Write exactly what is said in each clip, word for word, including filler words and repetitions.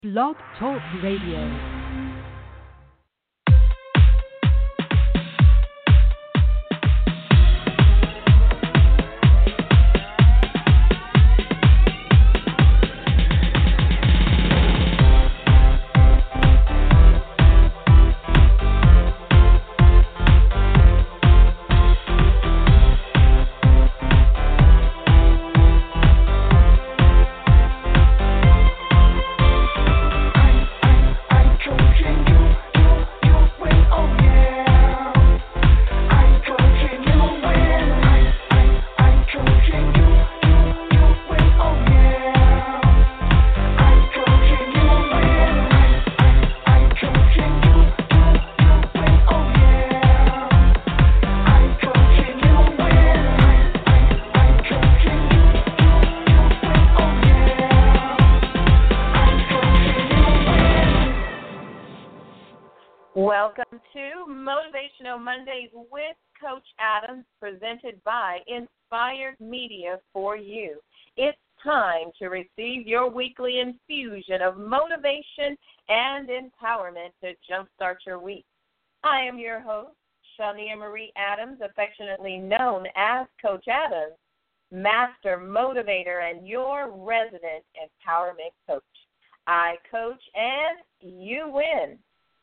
Blog Talk Radio. Welcome to Motivational Mondays with Coach Adams, presented by Inspired Media for you. It's time to receive your weekly infusion of motivation and empowerment to jumpstart your week. I am your host, Shania Marie Adams, affectionately known as Coach Adams, master motivator and your resident empowerment coach. I coach and you win.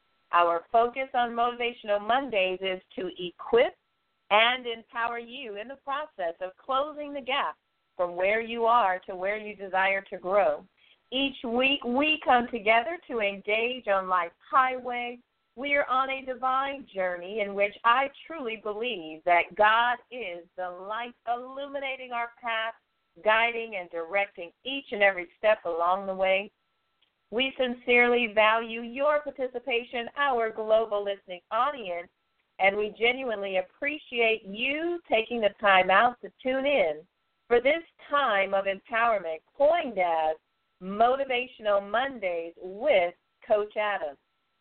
Our focus on Motivational Mondays is to equip and empower you in the process of closing the gap from where you are to where you desire to grow. Each week we come together to engage on life's highway. We are on a divine journey in which I truly believe that God is the light illuminating our path, guiding and directing each and every step along the way. We sincerely value your participation, our global listening audience, and we genuinely appreciate you taking the time out to tune in for this time of empowerment coined as Motivational Mondays with Coach Adams.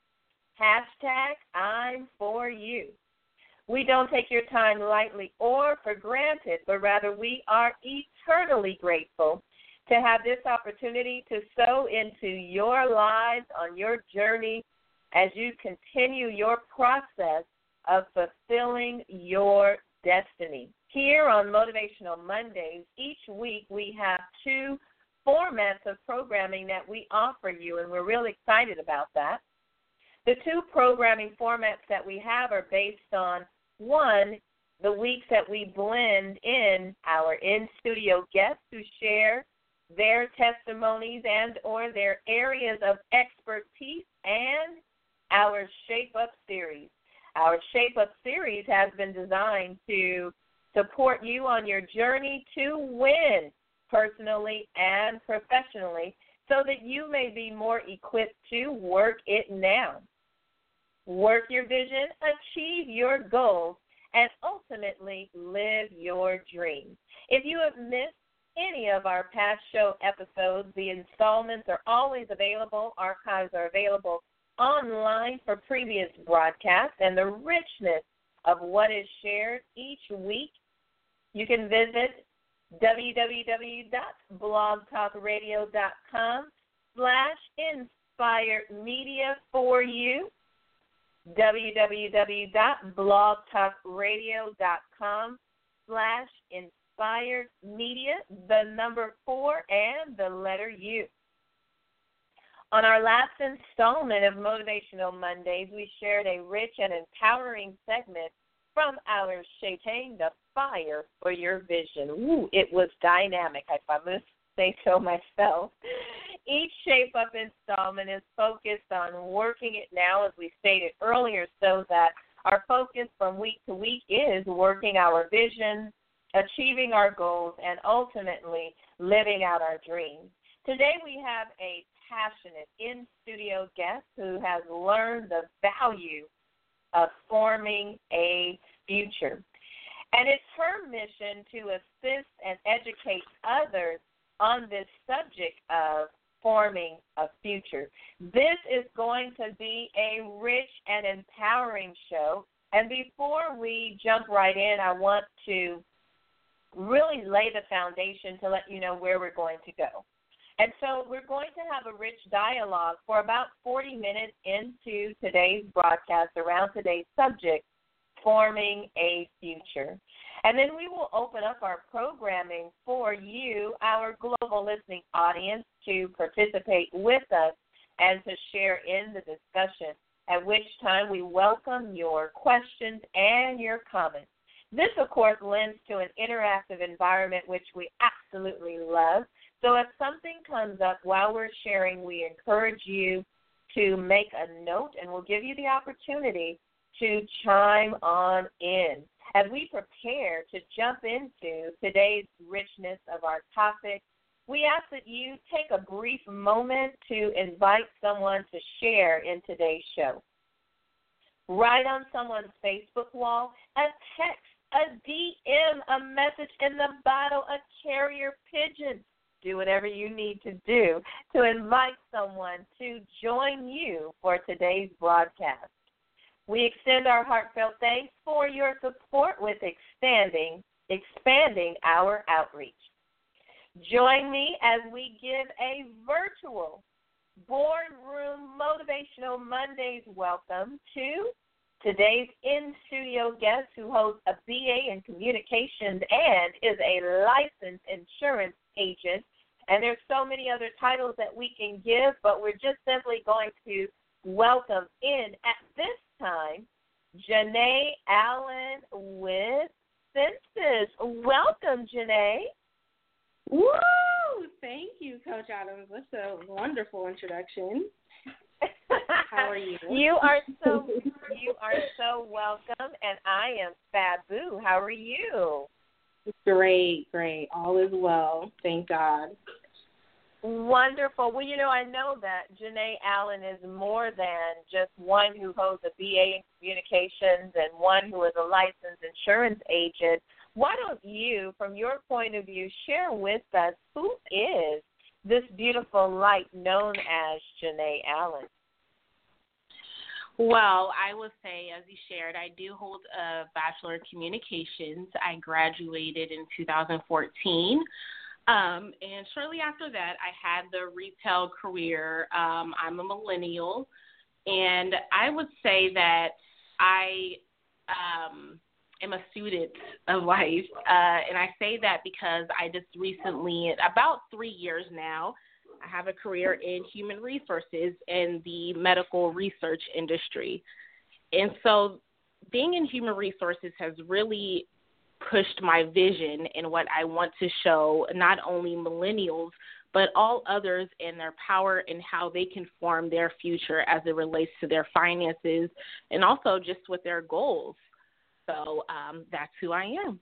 Hashtag I'm for you. We don't take your time lightly or for granted, but rather we are eternally grateful to have this opportunity to sow into your lives on your journey as you continue your process of fulfilling your destiny. Here on Motivational Mondays, each week we have two formats of programming that we offer you, and we're really excited about that. The two programming formats that we have are based on, one, the weeks that we blend in our in-studio guests who share their testimonies and or their areas of expertise, and our Shape Up series. Our Shape Up series has been designed to support you on your journey to win personally and professionally so that you may be more equipped to work it now. Work your vision, achieve your goals, and ultimately live your dreams. If you have missed any of our past show episodes, the installments are always available. Archives are available online for previous broadcasts, and the richness of what is shared each week, you can visit www.blogtalkradio.com slash inspired media for you, www.blogtalkradio.com slash inspired Inspired Media, the number four, and the letter U. On our last installment of Motivational Mondays, we shared a rich and empowering segment from our Shaitan, the Fire for Your Vision. Ooh, it was dynamic, if I must say so myself. Each Shape Up installment is focused on working it now, as we stated earlier, so that our focus from week to week is working our vision, achieving our goals, and ultimately living out our dreams. Today we have a passionate in-studio guest who has learned the value of forming a future. And it's her mission to assist and educate others on this subject of forming a future. This is going to be a rich and empowering show. And before we jump right in, I want to really lay the foundation to let you know where we're going to go. And so we're going to have a rich dialogue for about forty minutes into today's broadcast around today's subject, forming a future. And then we will open up our programming for you, our global listening audience, to participate with us and to share in the discussion, at which time we welcome your questions and your comments. This, of course, lends to an interactive environment, which we absolutely love. So if something comes up while we're sharing, we encourage you to make a note, and we'll give you the opportunity to chime on in. As we prepare to jump into today's richness of our topic, we ask that you take a brief moment to invite someone to share in today's show. Write on someone's Facebook wall, a text, a D M, a message in the bottle, a carrier pigeon. Do whatever you need to do to invite someone to join you for today's broadcast. We extend our heartfelt thanks for your support with expanding, expanding our outreach. Join me as we give a virtual Boardroom Motivational Mondays welcome to today's in-studio guest, who holds a B A in communications and is a licensed insurance agent. And there's so many other titles that we can give, but we're just simply going to welcome in at this time Janae Allen with Census. Welcome, Janae. Woo! Thank you, Coach Adams. That's a wonderful introduction. How are you? You are so you are so welcome, and I am Fabu. How are you? Great, great. All is well. Thank God. Wonderful. Well, you know, I know that Janae Allen is more than just one who holds a B A in communications and one who is a licensed insurance agent. Why don't you, from your point of view, share with us who is this beautiful light known as Janae Allen? Well, I would say, as you shared, I do hold a Bachelor of Communications. I graduated in two thousand fourteen. Um, and shortly after that, I had the retail career. Um, I'm a millennial, and I would say that I um, am a student of life, uh, and I say that because I just recently, about three years now, I have a career in human resources in the medical research industry. And so being in human resources has really pushed my vision and what I want to show not only millennials, but all others in their power and how they can form their future as it relates to their finances and also just with their goals. So um, that's who I am.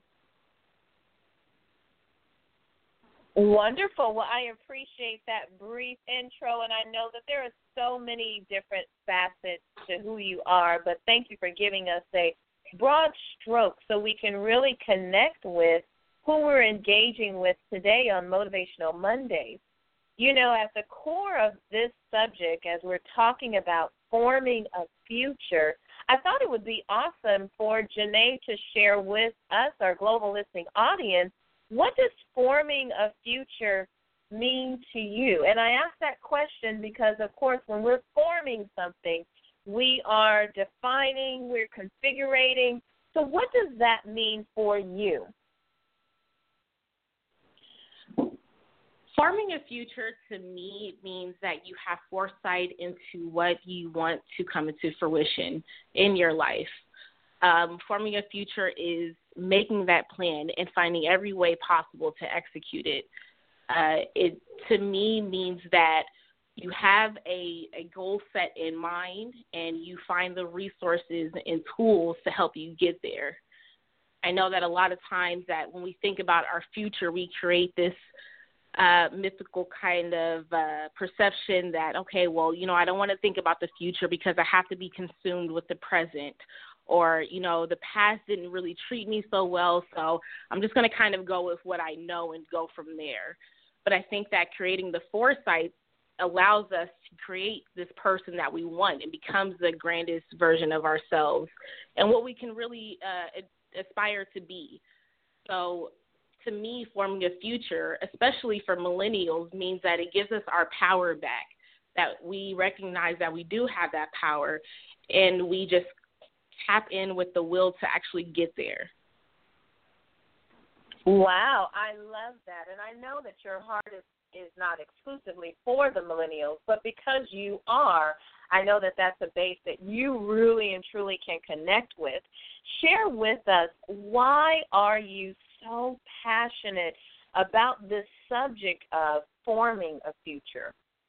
Wonderful. Well, I appreciate that brief intro, and I know that there are so many different facets to who you are, but thank you for giving us a broad stroke so we can really connect with who we're engaging with today on Motivational Mondays. You know, at the core of this subject, as we're talking about forming a future, I thought it would be awesome for Janae to share with us, our global listening audience, what does forming a future mean to you? And I ask that question because, of course, when we're forming something, we are defining, we're configuring. So what does that mean for you? Forming a future to me means that you have foresight into what you want to come into fruition in your life. Um, forming a future is making that plan and finding every way possible to execute it. Uh, it, to me, means that you have a, a goal set in mind and you find the resources and tools to help you get there. I know that a lot of times that when we think about our future, we create this uh, mythical kind of uh, perception that, okay, well, you know, I don't want to think about the future because I have to be consumed with the present. Or, you know, the past didn't really treat me so well, so I'm just going to kind of go with what I know and go from there. But I think that creating the foresight allows us to create this person that we want and becomes the grandest version of ourselves and what we can really uh, aspire to be. So to me, forming a future, especially for millennials, means that it gives us our power back, that we recognize that we do have that power, and we just tap in with the will to actually get there. Wow, I love that. And I know that your heart is, is not exclusively for the millennials, but because you are, I know that that's a base that you really and truly can connect with. Share with us, why are you so passionate about this subject of forming a future?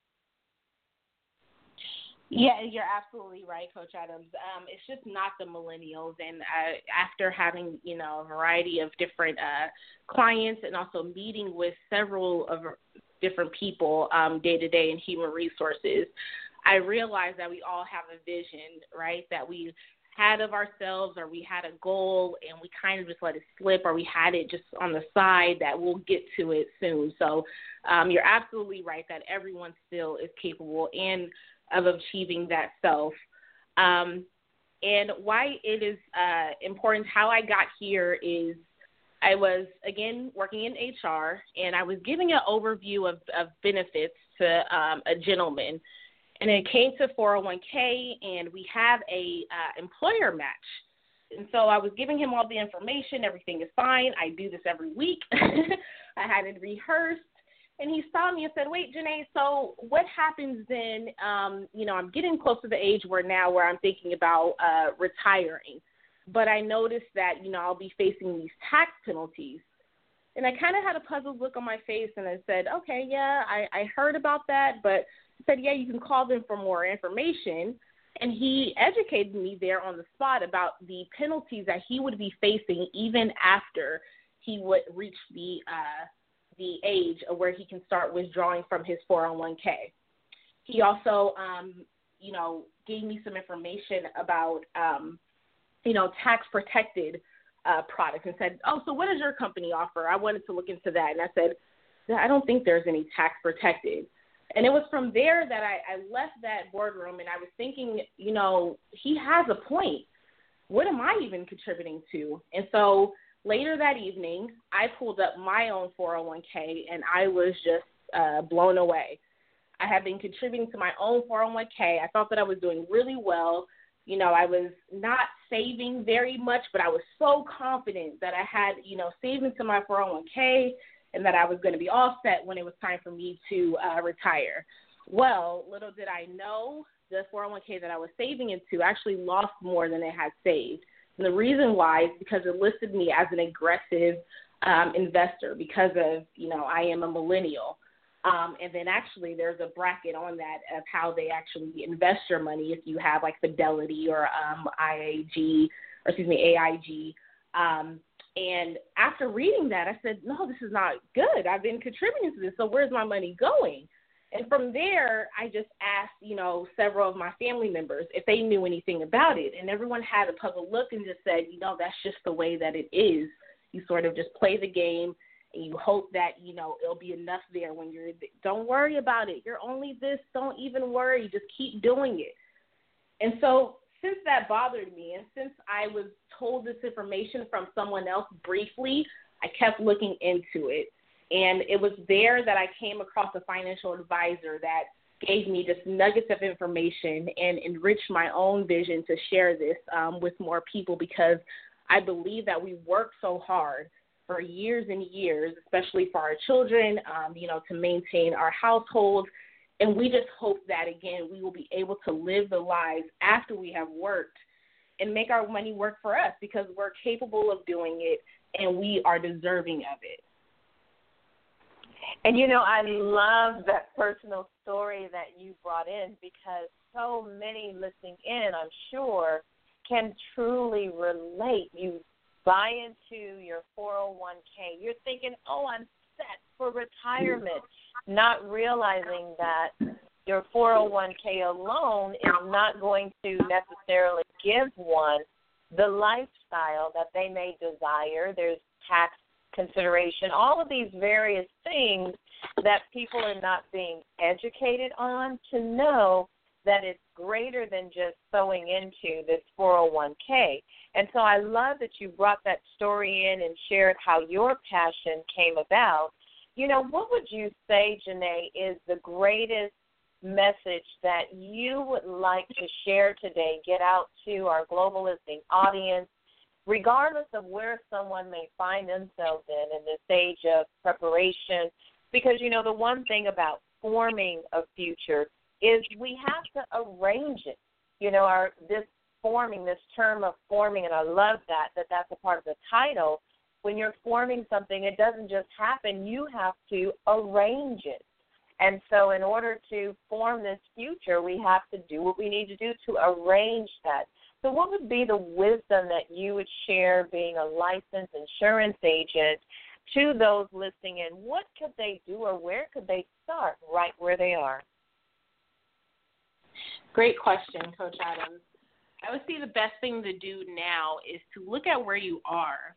Yeah, you're absolutely right, Coach Adams. Um, it's just not the millennials. And uh, after having, you know, a variety of different uh, clients and also meeting with several of different people um, day to day in human resources, I realized that we all have a vision, right, that we had of ourselves, or we had a goal and we kind of just let it slip, or we had it just on the side that we'll get to it soon. So um, you're absolutely right that everyone still is capable and of achieving that self. Um, and why it is uh, important, how I got here is I was, again, working in H R, and I was giving an overview of, of benefits to um, a gentleman. And it came to four oh one k, and we have a uh, employer match. And so I was giving him all the information. Everything is fine. I do this every week. I had it rehearsed. And he saw me and said, wait, Janae, so what happens then, um, you know, I'm getting close to the age where now where I'm thinking about uh, retiring. But I noticed that, you know, I'll be facing these tax penalties. And I kind of had a puzzled look on my face, and I said, okay, yeah, I, I heard about that. But I said, yeah, you can call them for more information. And he educated me there on the spot about the penalties that he would be facing even after he would reach the uh the age of where he can start withdrawing from his four oh one k. He also, um, you know, gave me some information about, um, you know, tax-protected uh, products and said, oh, so what does your company offer? I wanted to look into that. And I said, I don't think there's any tax-protected. And it was from there that I, I left that boardroom, and I was thinking, you know, he has a point. What am I even contributing to? And so later that evening, I pulled up my own four oh one k, and I was just uh, blown away. I had been contributing to my own four oh one k. I thought that I was doing really well. You know, I was not saving very much, but I was so confident that I had, you know, saving to my four oh one k and that I was going to be all set when it was time for me to uh, retire. Well, little did I know, the four oh one k that I was saving into actually lost more than it had saved. And the reason why is because it listed me as an aggressive um, investor because of, you know, I am a millennial. Um, and then actually there's a bracket on that of how they actually invest your money if you have like Fidelity or um, I A G, or excuse me, A I G. Um, and after reading that, I said, no, this is not good. I've been contributing to this, so where's my money going? And from there, I just asked, you know, several of my family members if they knew anything about it. And everyone had a puzzled look and just said, you know, that's just the way that it is. You sort of just play the game and you hope that, you know, it'll be enough there when you're, don't worry about it. You're only this, don't even worry. Just keep doing it. And so since that bothered me, and since I was told this information from someone else briefly, I kept looking into it. And it was there that I came across a financial advisor that gave me just nuggets of information and enriched my own vision to share this um, with more people, because I believe that we work so hard for years and years, especially for our children, um, you know, to maintain our household. And we just hope that, again, we will be able to live the lives after we have worked and make our money work for us, because we're capable of doing it and we are deserving of it. And, you know, I love that personal story that you brought in, because so many listening in, I'm sure, can truly relate. You buy into your four oh one k. You're thinking, oh, I'm set for retirement, not realizing that your four oh one k alone is not going to necessarily give one the lifestyle that they may desire. There's tax consideration, all of these various things that people are not being educated on to know that it's greater than just sewing into this four oh one k. And so I love that you brought that story in and shared how your passion came about. You know, what would you say, Janae, is the greatest message that you would like to share today, get out to our global listening audience, regardless of where someone may find themselves in in this age of preparation? Because, you know, the one thing about forming a future is we have to arrange it. You know, our this forming, this term of forming, and I love that, that that's a part of the title. When you're forming something, it doesn't just happen. You have to arrange it. And so in order to form this future, we have to do what we need to do to arrange that. So what would be the wisdom that you would share being a licensed insurance agent to those listening in? What could they do, or where could they start right where they are? Great question, Coach Adams. I would say the best thing to do now is to look at where you are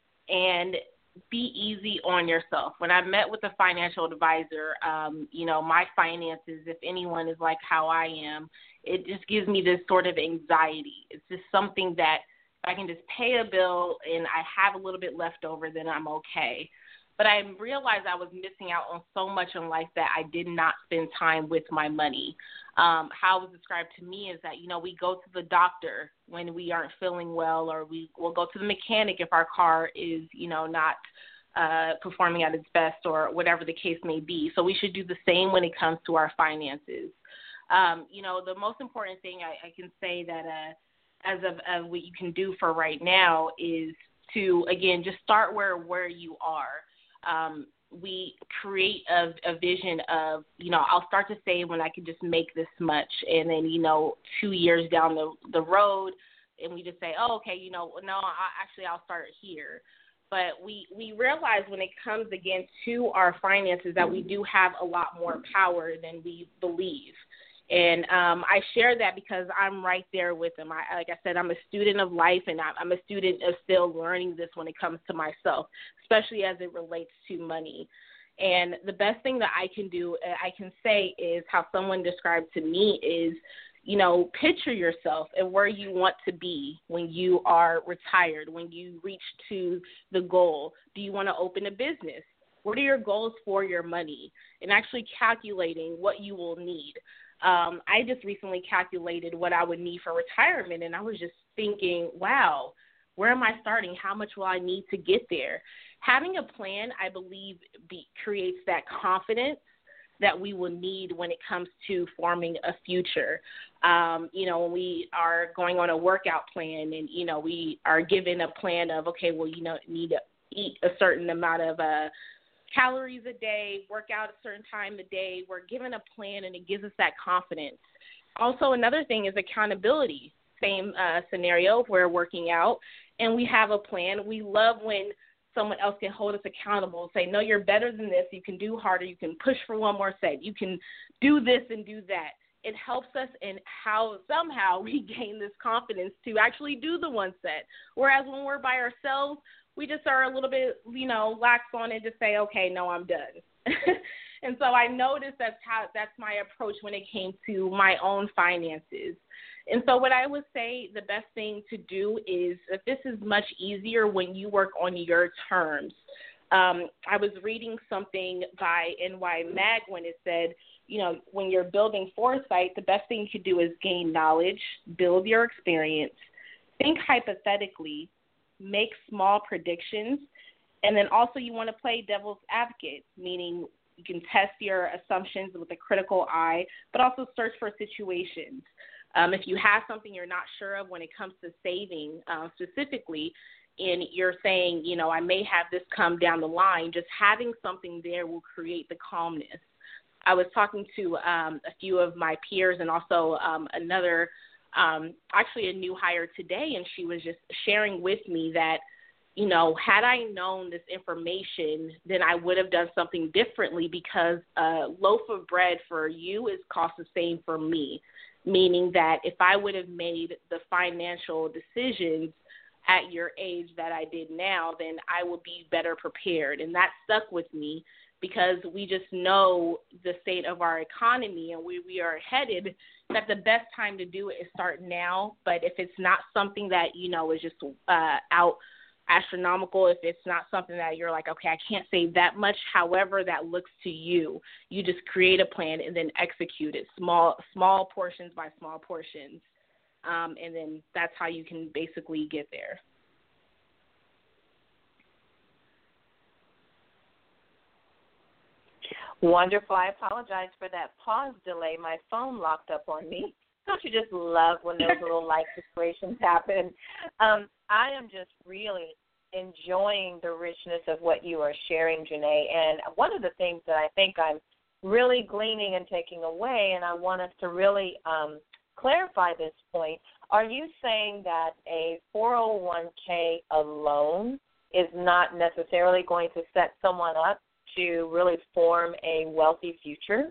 and be easy on yourself. When I met with a financial advisor, um, you know, my finances, if anyone is like how I am, it just gives me this sort of anxiety. It's just something that if I can just pay a bill and I have a little bit left over, then I'm okay. But I realized I was missing out on so much in life that I did not spend time with my money. Um, how it was described to me is that, you know, we go to the doctor when we aren't feeling well, or we will go to the mechanic if our car is, you know, not uh, performing at its best, or whatever the case may be. So we should do the same when it comes to our finances. Um, you know, the most important thing I, I can say that uh, as of, of what you can do for right now is to, again, just start where, where you are. Um, we create a, a vision of, you know, I'll start to save when I can just make this much. And then, you know, two years down the, the road, and we just say, oh, okay, you know, no, I, actually I'll start here. But we, we realize when it comes, again, to our finances that we do have a lot more power than we believe. And um, I share that because I'm right there with them. I, like I said, I'm a student of life, and I'm a student of still learning this when it comes to myself, especially as it relates to money. And the best thing that I can do, I can say, is how someone described to me is, you know, picture yourself and where you want to be when you are retired, when you reach to the goal. Do you want to open a business? What are your goals for your money? And actually calculating what you will need. Um, I just recently calculated what I would need for retirement, and I was just thinking, wow, where am I starting? How much will I need to get there? Having a plan, I believe, be, creates that confidence that we will need when it comes to forming a future. Um, you know, when we are going on a workout plan and, you know, we are given a plan of, okay, well, you know, need to eat a certain amount of uh calories a day, work out a certain time a day. We're given a plan, and it gives us that confidence. Also, another thing is accountability. Same uh, scenario if we're working out and we have a plan. We love when someone else can hold us accountable, say, no, you're better than this. You can do harder. You can push for one more set. You can do this and do that. It helps us in how somehow we gain this confidence to actually do the one set. Whereas when we're by ourselves, we just are a little bit, you know, lax on it to say, okay, no, I'm done. And so I noticed that's how that's my approach when it came to my own finances. And so what I would say the best thing to do is that this is much easier when you work on your terms. Um, I was reading something by N Y Mag when it said, you know, when you're building foresight, the best thing you could do is gain knowledge, build your experience, think hypothetically, make small predictions, and then also you want to play devil's advocate, meaning you can test your assumptions with a critical eye, but also search for situations. Um, if you have something you're not sure of when it comes to saving uh, specifically, and you're saying, you know, I may have this come down the line, just having something there will create the calmness. I was talking to um, a few of my peers and also um, another Um, actually a new hire today, and she was just sharing with me that, you know, had I known this information, then I would have done something differently, because a loaf of bread for you is cost the same for me, meaning that if I would have made the financial decisions at your age that I did now, then I would be better prepared. And that stuck with me, because we just know the state of our economy and where we are headed, that the best time to do it is start now. But if it's not something that, you know, is just uh, out astronomical, if it's not something that you're like, okay, I can't save that much, however that looks to you, you just create a plan and then execute it, small, small portions by small portions. Um, and then that's how you can basically get there. Wonderful. I apologize for that pause delay. My phone locked up on me. Don't you just love when those little life situations happen? Um, I am just really enjoying the richness of what you are sharing, Janae. And one of the things that I think I'm really gleaning and taking away, and I want us to really um, clarify this point, are you saying that a four oh one k alone is not necessarily going to set someone up to really form a wealthy future?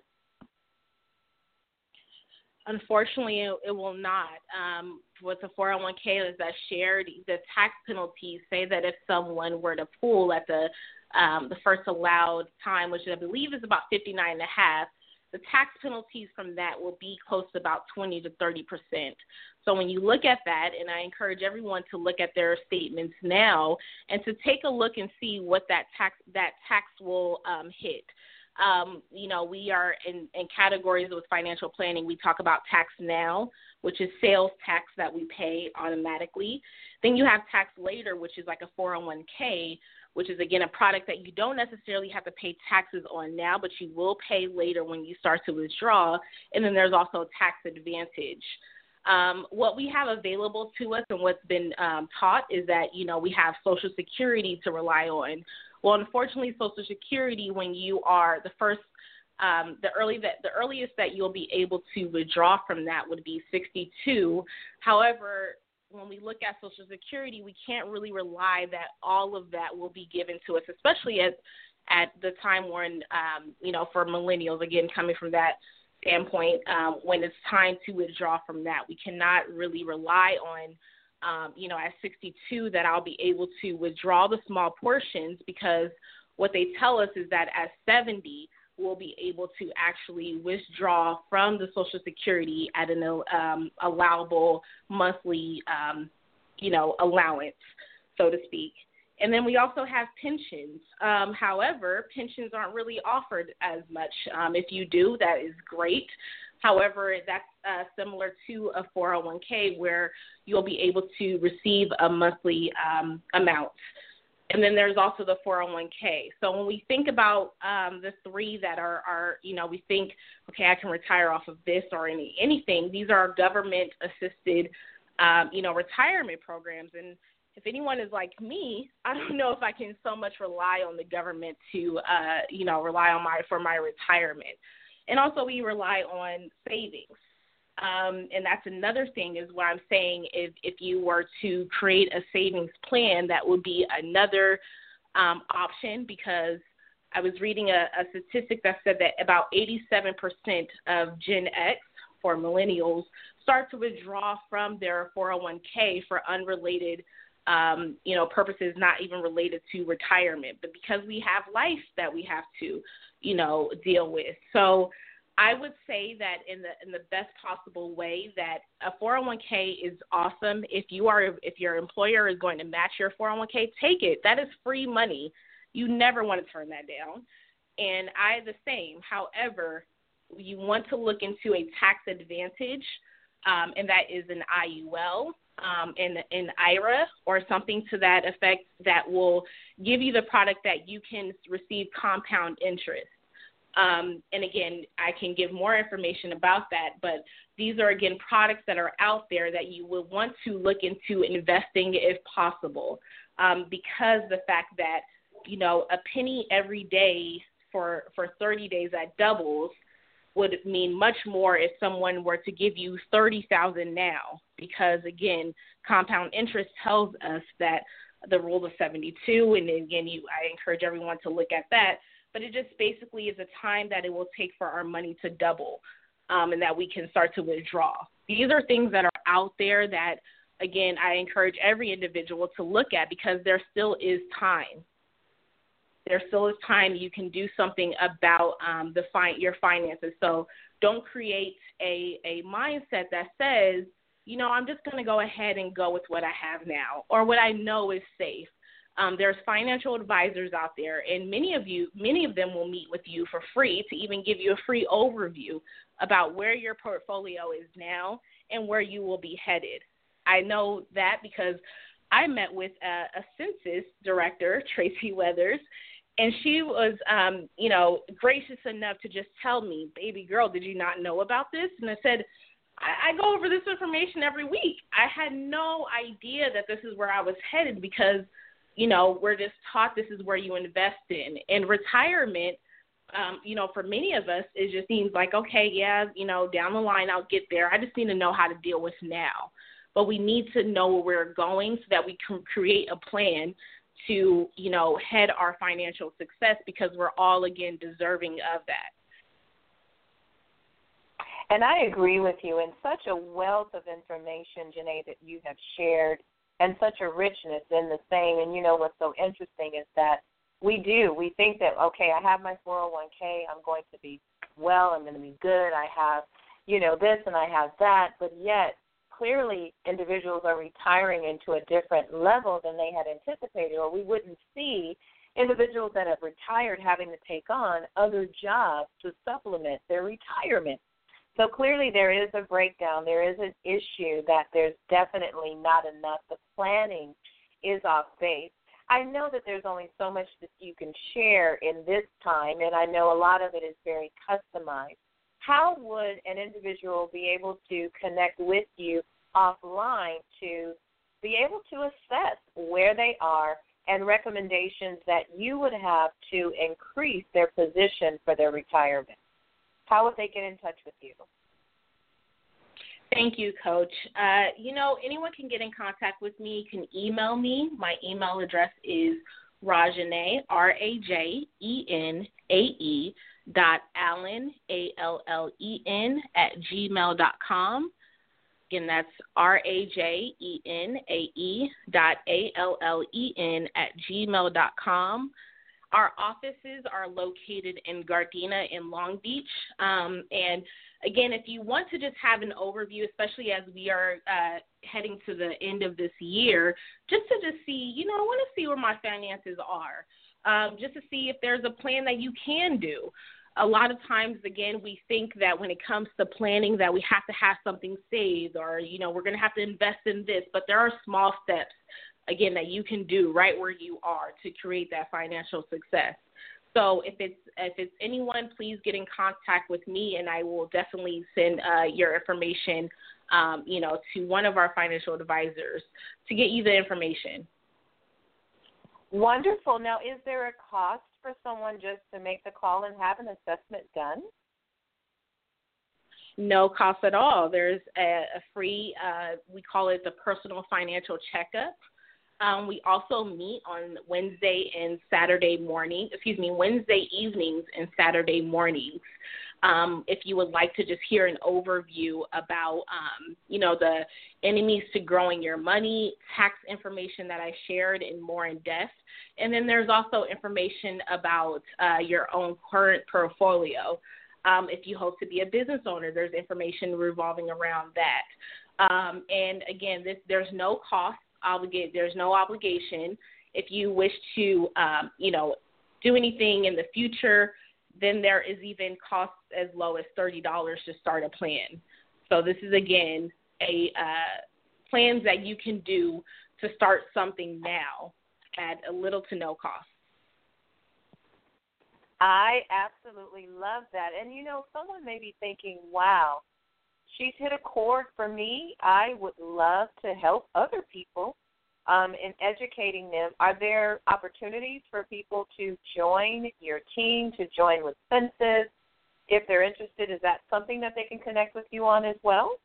Unfortunately, it, it will not. Um, with the four oh one k that's shared, the tax penalties say that if someone were to pool at the um, the first allowed time, which I believe is about fifty-nine and a half, the tax penalties from that will be close to about twenty to thirty percent. So when you look at that, and I encourage everyone to look at their statements now and to take a look and see what that tax that tax will um, hit. Um, you know, we are in, in categories with financial planning. We talk about tax now, which is sales tax that we pay automatically. Then you have tax later, which is like a four oh one k, which is, again, a product that you don't necessarily have to pay taxes on now, but you will pay later when you start to withdraw. And then there's also tax advantage. Um, what we have available to us and what's been um, taught is that, you know, we have Social Security to rely on. Well, unfortunately, Social Security, when you are the first, um, the early that the earliest that you'll be able to withdraw from that would be sixty-two. However, when we look at Social Security, we can't really rely that all of that will be given to us, especially at at the time when, um, you know, for millennials, again, coming from that standpoint, um, when it's time to withdraw from that, we cannot really rely on. Um, you know, at sixty-two that I'll be able to withdraw the small portions, because what they tell us is that at seventy, we'll be able to actually withdraw from the Social Security at an um, allowable monthly, um, you know, allowance, so to speak. And then we also have pensions. Um, however, pensions aren't really offered as much. Um, if you do, that is great. However, that's uh, similar to a four oh one k where you'll be able to receive a monthly um, amount. And then there's also the four oh one k. So when we think about um, the three that are, are, you know, we think, okay, I can retire off of this or any anything. These are government-assisted, um, you know, retirement programs. And if anyone is like me, I don't know if I can so much rely on the government to, uh, you know, rely on my for my retirement. And also we rely on savings. Um, and that's another thing is what I'm saying, if, if you were to create a savings plan, that would be another um, option, because I was reading a, a statistic that said that about eighty-seven percent of Gen X, or millennials, start to withdraw from their four oh one k for unrelated um, you know, purposes, not even related to retirement, but because we have life that we have to, you know, deal with. So I would say that in the in the best possible way, that a four oh one k is awesome. If you are if your employer is going to match your four oh one k, take it. That is free money. You never want to turn that down. And I the same. However, you want to look into a tax advantage, um, and that is an I U L, um, an, an I R A, or something to that effect that will give you the product that you can receive compound interest. Um, and again, I can give more information about that, but these are, again, products that are out there that you will want to look into investing if possible, um, because the fact that, you know, a penny every day for, for thirty days that doubles would mean much more if someone were to give you thirty thousand now, because, again, compound interest tells us that the rule of seventy-two, and again, you, I encourage everyone to look at that. But it just basically is a time that it will take for our money to double, um, and that we can start to withdraw. These are things that are out there that, again, I encourage every individual to look at, because there still is time. there still is time. You can do something about um, the fi- your finances. So don't create a, a mindset that says, you know, I'm just going to go ahead and go with what I have now or what I know is safe. Um, there's financial advisors out there, and many of you, many of them will meet with you for free to even give you a free overview about where your portfolio is now and where you will be headed. I know that because I met with a, a census director, Tracy Weathers, and she was, um, you know, gracious enough to just tell me, baby girl, did you not know about this? And I said, I, I go over this information every week. I had no idea that this is where I was headed because, you know, we're just taught this is where you invest in. And retirement, um, you know, for many of us, it just seems like, okay, yeah, you know, down the line I'll get there. I just need to know how to deal with now. But we need to know where we're going so that we can create a plan to, you know, head our financial success because we're all, again, deserving of that. And I agree with you. And such a wealth of information, Janae, that you have shared, and such a richness in the same. And, you know, what's so interesting is that we do. We think that, okay, I have my four oh one k. I'm going to be well. I'm going to be good. I have, you know, this and I have that. But yet, clearly individuals are retiring into a different level than they had anticipated, or we wouldn't see individuals that have retired having to take on other jobs to supplement their retirement. So clearly there is a breakdown. There is an issue that there's definitely not enough. The planning is off base. I know that there's only so much that you can share in this time, and I know a lot of it is very customized. How would an individual be able to connect with you offline to be able to assess where they are and recommendations that you would have to increase their position for their retirement? How would they get in touch with you? Thank you, Coach. Uh, you know, anyone can get in contact with me. You can email me. My email address is Rajene, R A J E N A E, dot Allen, A L L E N, at gmail dot com. Again, that's R A J E N A E dot A L L E N at gmail dot com. Our offices are located in Gardena and Long Beach. Um, and, again, if you want to just have an overview, especially as we are uh, heading to the end of this year, just to just see, you know, I want to see where my finances are, um, just to see if there's a plan that you can do. A lot of times, again, we think that when it comes to planning that we have to have something saved or, you know, we're going to have to invest in this, but there are small steps, again, that you can do right where you are to create that financial success. So if it's if it's anyone, please get in contact with me, and I will definitely send uh, your information, um, you know, to one of our financial advisors to get you the information. Wonderful. Now, is there a cost for someone just to make the call and have an assessment done? No cost at all. There's a, a free, uh, we call it the personal financial checkup. Um, we also meet on Wednesday and Saturday morning, excuse me, Wednesday evenings and Saturday mornings. Um, if you would like to just hear an overview about, um, you know, the enemies to growing your money, tax information that I shared in more in depth. And then there's also information about uh, your own current portfolio. Um, if you hope to be a business owner, there's information revolving around that. Um, and again, this, there's no cost. Obligate. There's no obligation. If you wish to, um, you know, do anything in the future, then there is even costs as low as thirty dollars to start a plan. So this is, again, a uh, plans that you can do to start something now at a little to no cost. I absolutely love that. And, you know, someone may be thinking, wow, she's hit a chord for me. I would love to help other people um, in educating them. Are there opportunities for people to join your team, to join with Census? If they're interested, is that something that they can connect with you on as well?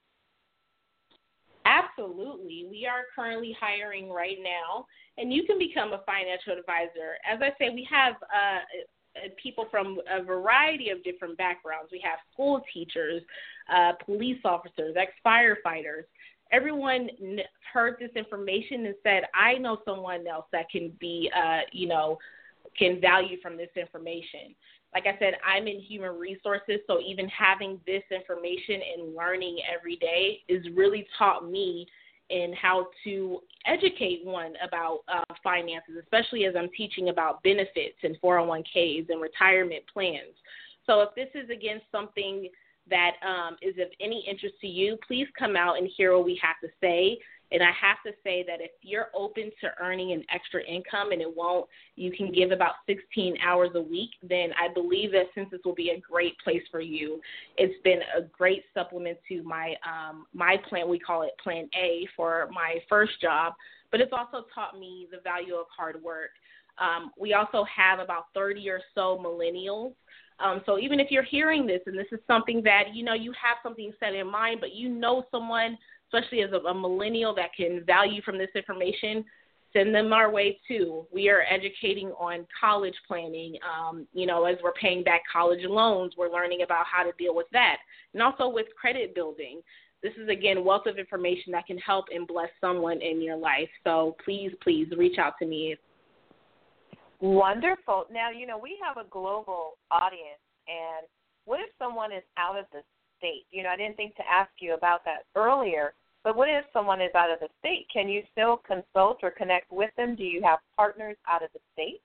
Absolutely. We are currently hiring right now, and you can become a financial advisor. As I say, we have uh, people from a variety of different backgrounds. We have school teachers, uh, police officers, ex-firefighters. Everyone heard this information and said, I know someone else that can be, uh, you know, can value from this information. Like I said, I'm in human resources, so even having this information and learning every day is really taught me in how to educate one about uh, finances, especially as I'm teaching about benefits and four oh one k's and retirement plans. So if this is, again, something that um, is of any interest to you, please come out and hear what we have to say. And I have to say that if you're open to earning an extra income and it won't, you can give about sixteen hours a week, then I believe that Census will be a great place for you. It's been a great supplement to my um, my plan. We call it Plan A for my first job, but it's also taught me the value of hard work. Um, we also have about thirty or so millennials. Um, so even if you're hearing this and this is something that, you know, you have something set in mind, but you know someone, especially as a, a millennial, that can value from this information, send them our way too. We are educating on college planning. Um, you know, as we're paying back college loans, we're learning about how to deal with that. And also with credit building. This is, again, wealth of information that can help and bless someone in your life. So please, please reach out to me. Wonderful. Now, you know, we have a global audience, and what if someone is out of the state? You know, I didn't think to ask you about that earlier, but what if someone is out of the state? Can you still consult or connect with them? Do you have partners out of the state?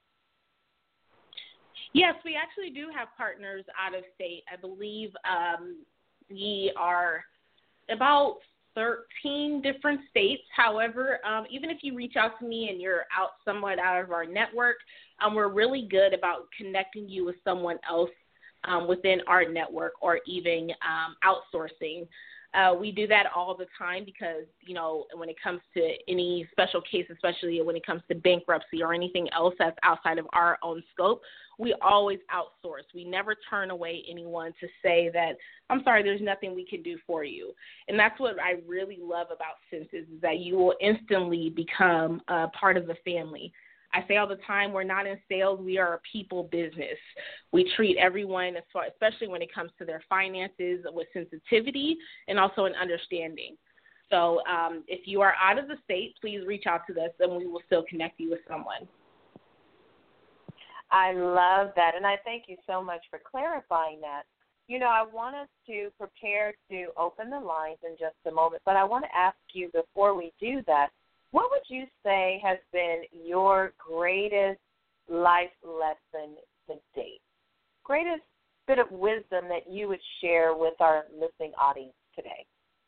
Yes, we actually do have partners out of state. I believe um, we are about thirteen different states. However, um, even if you reach out to me and you're out somewhat out of our network, um, we're really good about connecting you with someone else um, within our network, or even um, outsourcing. Uh, we do that all the time because, you know, when it comes to any special case, especially when it comes to bankruptcy or anything else that's outside of our own scope, we always outsource. We never turn away anyone to say that, I'm sorry, there's nothing we can do for you. And that's what I really love about Census, is that you will instantly become a part of the family. I say all the time, we're not in sales, we are a people business. We treat everyone, as far, especially when it comes to their finances, with sensitivity and also an understanding. So um, if you are out of the state, please reach out to us and we will still connect you with someone. I love that, and I thank you so much for clarifying that. You know, I want us to prepare to open the lines in just a moment, but I want to ask you before we do that, what would you say has been your greatest life lesson to date? Greatest bit of wisdom that you would share with our listening audience today?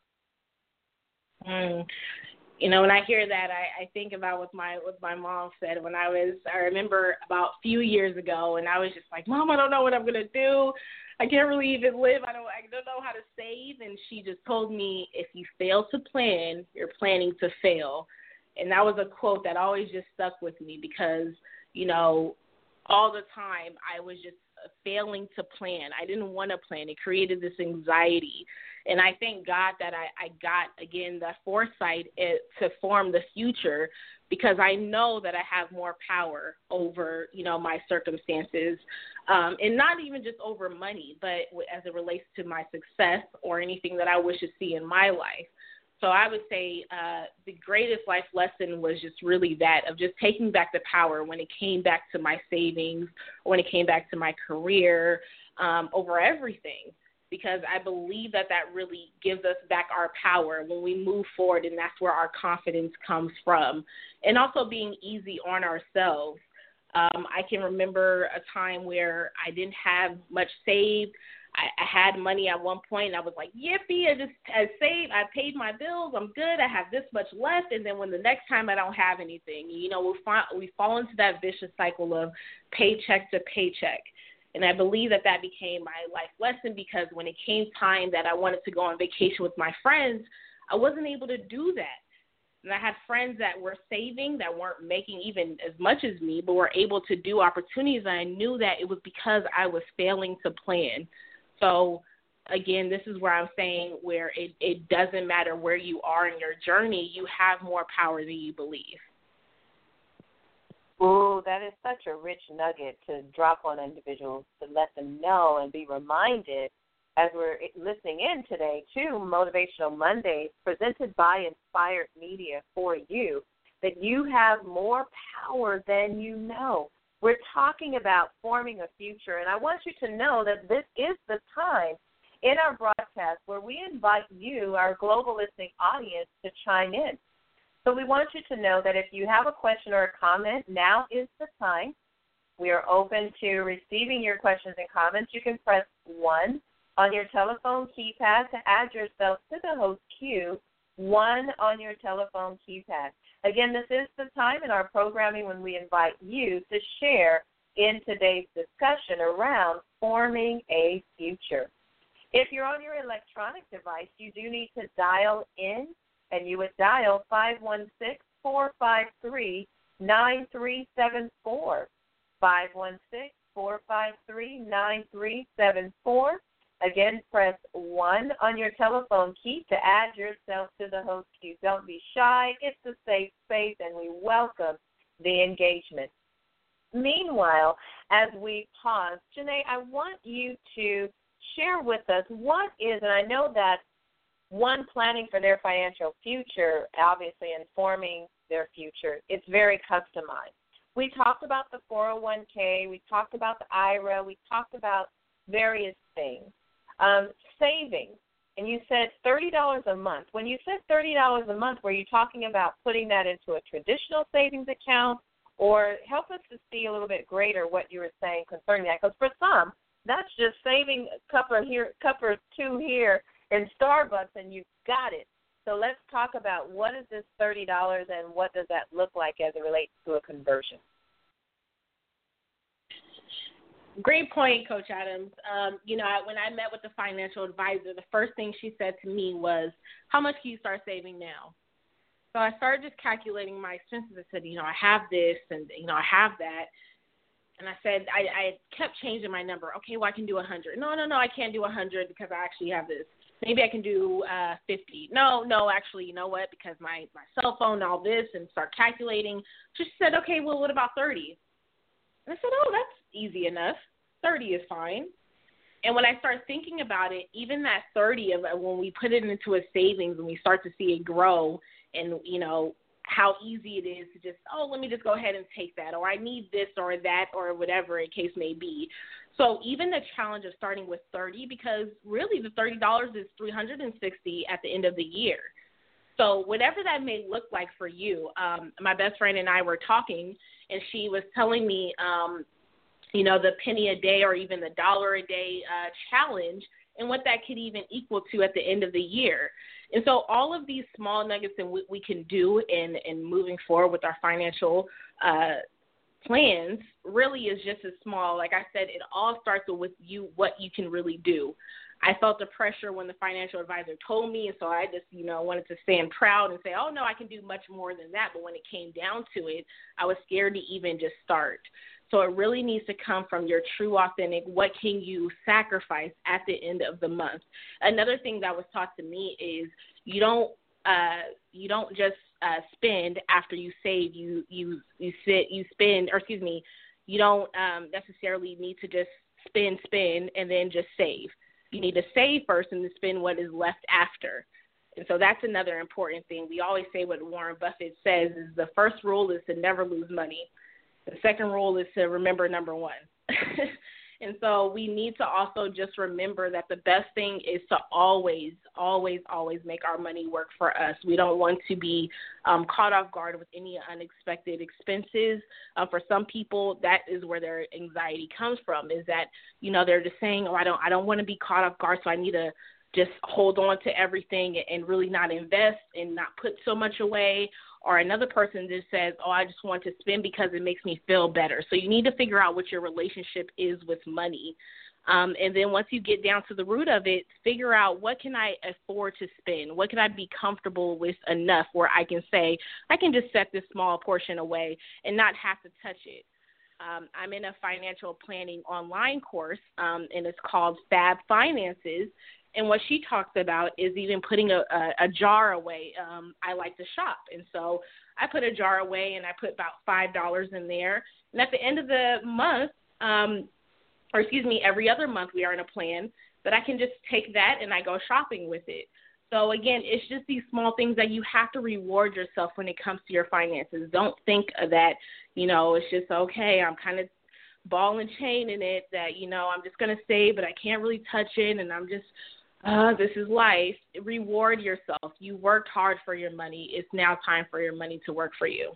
Mm. You know, when I hear that, I, I think about what my what my mom said when I was, I remember about a few years ago, and I was just like, Mom, I don't know what I'm going to do. I can't really even live. I don't I don't know how to save. And she just told me, if you fail to plan, you're planning to fail. And that was a quote that always just stuck with me because, you know, all the time I was just failing to plan. I didn't want to plan. It created this anxiety. And I thank God that I, I got, again, that foresight to form the future, because I know that I have more power over, you know, my circumstances, um, and not even just over money, but as it relates to my success or anything that I wish to see in my life. So I would say uh, the greatest life lesson was just really that, of just taking back the power when it came back to my savings, when it came back to my career, um, over everything, because I believe that that really gives us back our power when we move forward, and that's where our confidence comes from. And also being easy on ourselves. Um, I can remember a time where I didn't have much saved. I, I had money at one point, and I was like, yippee, I just I saved, I paid my bills, I'm good, I have this much left, and then when the next time I don't have anything, you know, we, find, we fall into that vicious cycle of paycheck to paycheck. And I believe that that became my life lesson, because when it came time that I wanted to go on vacation with my friends, I wasn't able to do that. And I had friends that were saving, that weren't making even as much as me, but were able to do opportunities, and I knew that it was because I was failing to plan. So, again, this is where I'm saying where it, it doesn't matter where you are in your journey, you have more power than you believe. Ooh, that is such a rich nugget to drop on individuals, to let them know and be reminded, as we're listening in today to Motivational Mondays, presented by Inspired Media for you, that you have more power than you know. We're talking about forming a future, and I want you to know that this is the time in our broadcast where we invite you, our global listening audience, to chime in. So we want you to know that if you have a question or a comment, now is the time. We are open to receiving your questions and comments. You can press one on your telephone keypad to add yourself to the host queue, one on your telephone keypad. Again, this is the time in our programming when we invite you to share in today's discussion around forming a future. If you're on your electronic device, you do need to dial in, and you would dial five one six, four five three, nine three seven four, five one six, four five three, nine three seven four. Again, press one on your telephone key to add yourself to the host queue. Don't be shy. It's a safe space, and we welcome the engagement. Meanwhile, as we pause, Janae, I want you to share with us what is, and I know that one planning for their financial future, obviously informing their future, it's very customized. We talked about the four oh one k, we talked about the I R A, we talked about various things. Um, savings, and you said thirty dollars a month. When you said thirty dollars a month, were you talking about putting that into a traditional savings account, or help us to see a little bit greater what you were saying concerning that? Because for some, that's just saving a cup or here, cup or two here in Starbucks, and you've got it. So let's talk about what is this thirty dollars and what does that look like as it relates to a conversion. Great point, Coach Adams. Um, you know, when I met with the financial advisor, the first thing she said to me was, how much can you start saving now? So I started just calculating my expenses. I said, you know, I have this and, you know, I have that. And I said, I, I kept changing my number. Okay, well, I can do one hundred. No, no, no, I can't do one hundred because I actually have this. Maybe I can do uh, fifty. No, no, actually, you know what, because my, my cell phone and all this, and start calculating. She said, okay, well, what about thirty? And I said, oh, that's easy enough. thirty is fine. And when I start thinking about it, even that thirty, of when we put it into a savings and we start to see it grow, and, you know, how easy it is to just, oh, let me just go ahead and take that, or I need this or that or whatever the case may be. So even the challenge of starting with thirty, because really the thirty dollars is three hundred sixty at the end of the year. So whatever that may look like for you, um, my best friend and I were talking, and she was telling me, um, you know, the penny a day or even the dollar a day uh, challenge, and what that could even equal to at the end of the year. And so all of these small nuggets that we, we can do in, in moving forward with our financial uh, plans really is just as small. Like I said, it all starts with you, what you can really do. I felt the pressure when the financial advisor told me, and so I just, you know, wanted to stand proud and say, oh, no, I can do much more than that. But when it came down to it, I was scared to even just start. So it really needs to come from your true, authentic, what can you sacrifice at the end of the month. Another thing that was taught to me is you don't uh, you don't just uh, spend after you save. You you you sit you spend, or excuse me, you don't um, necessarily need to just spend, spend, and then just save. You need to save first and then spend what is left after. And so that's another important thing. We always say what Warren Buffett says is the first rule is to never lose money. The second rule is to remember number one. And so we need to also just remember that the best thing is to always, always, always make our money work for us. We don't want to be um, caught off guard with any unexpected expenses. Uh, for some people, that is where their anxiety comes from, is that, you know, they're just saying, oh, I don't, I don't want to be caught off guard, so I need to just hold on to everything and really not invest and not put so much away. Or another person just says, oh, I just want to spend because it makes me feel better. So you need to figure out what your relationship is with money. Um, and then once you get down to the root of it, figure out what can I afford to spend? What can I be comfortable with enough where I can say, I can just set this small portion away and not have to touch it. Um, I'm in a financial planning online course, um, and it's called Fab Finances. And what she talks about is even putting a, a, a jar away. Um, I like to shop. And so I put a jar away and I put about five dollars in there. And at the end of the month, um, or excuse me, every other month we are in a plan that I can just take that and I go shopping with it. So, again, it's just these small things that you have to reward yourself when it comes to your finances. Don't think that, you know, it's just, okay, I'm kind of ball and chain in it, that, you know, I'm just going to save, but I can't really touch it, and I'm just, uh, this is life. Reward yourself. You worked hard for your money. It's now time for your money to work for you.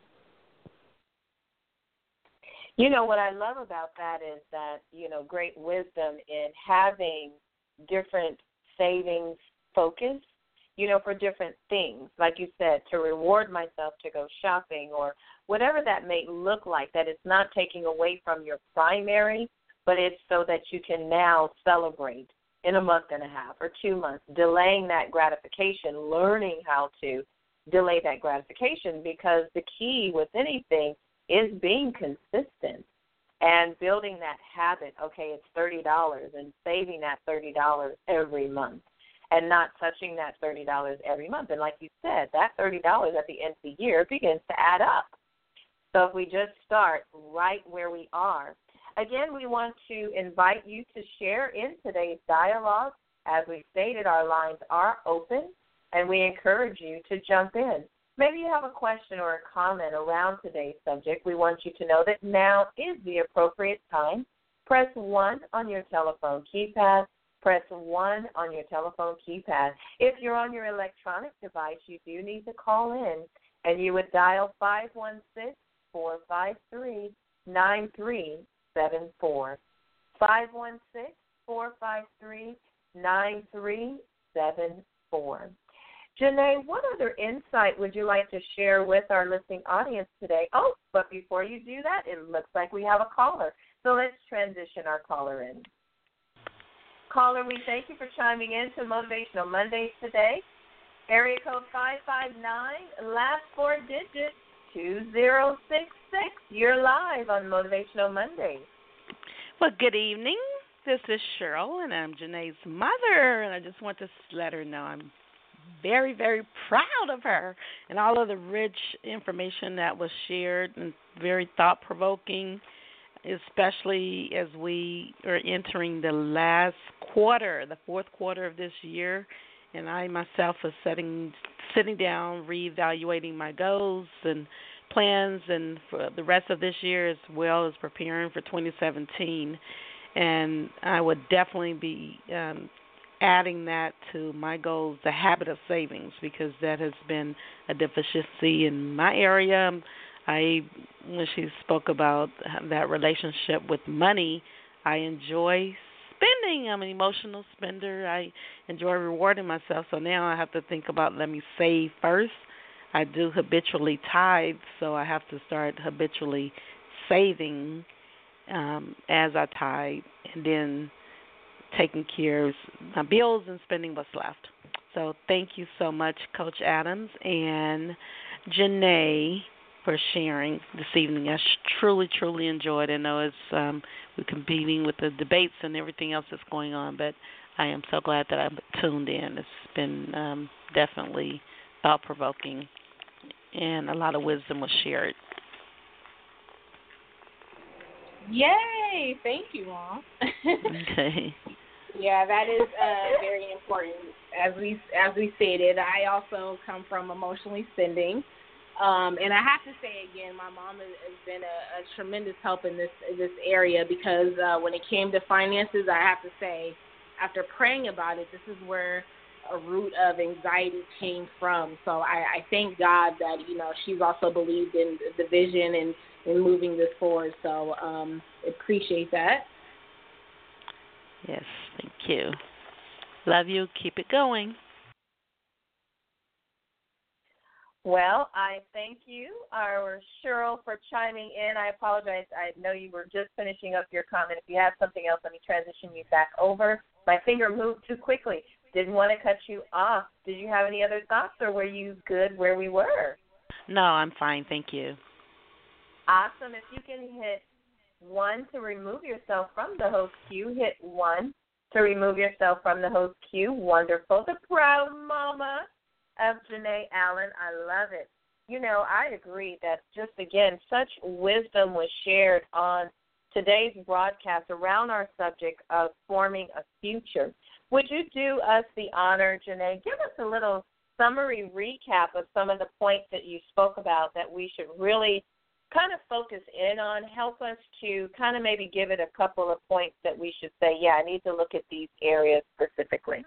You know, what I love about that is that, you know, great wisdom in having different savings focus, you know, for different things, like you said, to reward myself to go shopping or whatever that may look like, that it's not taking away from your primary, but it's so that you can now celebrate in a month and a half or two months, delaying that gratification, learning how to delay that gratification, because the key with anything is being consistent and building that habit. Okay, it's thirty dollars, and saving that thirty dollars every month and not touching that thirty dollars every month. And like you said, that thirty dollars at the end of the year begins to add up. So if we just start right where we are. Again, we want to invite you to share in today's dialogue. As we stated, our lines are open, and we encourage you to jump in. Maybe you have a question or a comment around today's subject. We want you to know that now is the appropriate time. Press one on your telephone keypad. Press one on your telephone keypad. If you're on your electronic device, you do need to call in, and you would dial five one six, four five three, nine three seven four. five one six, four five three, nine three seven four. Janae, what other insight would you like to share with our listening audience today? Oh, but before you do that, it looks like we have a caller. So let's transition our caller in. Caller, we thank you for chiming in to Motivational Mondays today. Area code five five nine, last four digits, two zero six six. You're live on Motivational Mondays. Well, good evening. This is Cheryl, and I'm Janae's mother, and I just want to let her know I'm very, very proud of her and all of the rich information that was shared, and very thought-provoking, especially as we are entering the last quarter, the fourth quarter of this year. And I myself was setting, sitting down, reevaluating my goals and plans and for the rest of this year, as well as preparing for twenty seventeen. And I would definitely be um, adding that to my goals, the habit of savings, because that has been a deficiency in my area. I, when she spoke about that relationship with money, I enjoy spending. I'm an emotional spender. I enjoy rewarding myself. So now I have to think about, let me save first. I do habitually tithe, so I have to start habitually saving um, as I tithe, and then taking care of my bills and spending what's left. So thank you so much, Coach Adams and Janae, for sharing this evening. I truly, truly enjoyed it. I know it's um, we're competing with the debates and everything else that's going on, but I am so glad that I tuned in. It's been um, definitely thought-provoking, and a lot of wisdom was shared. Yay! Thank you, Mom. Okay. Yeah, that is uh, very important. As we as we stated, I also come from emotionally spending, um, and I have to say again, my mom has, has been a, a tremendous help in this in this area, because uh, when it came to finances, I have to say, after praying about it, this is where a root of anxiety came from. So I, I thank God that, you know, she's also believed in the vision and in moving this forward. So um, appreciate that. Yes, thank you. Love you. Keep it going. Well, I thank you, our Cheryl, for chiming in. I apologize. I know you were just finishing up your comment. If you have something else, let me transition you back over. My finger moved too quickly. Didn't want to cut you off. Did you have any other thoughts, or were you good where we were? No, I'm fine. Thank you. Awesome. If you can hit one to remove yourself from the host queue, hit one to remove yourself from the host queue. Wonderful. The proud mama of Janae Allen. I love it. You know, I agree that just, again, such wisdom was shared on today's broadcast around our subject of forming a future. Would you do us the honor, Janae? Give us a little summary recap of some of the points that you spoke about that we should really kind of focus in on. Help us to kind of maybe give it a couple of points that we should say, yeah, I need to look at these areas specifically.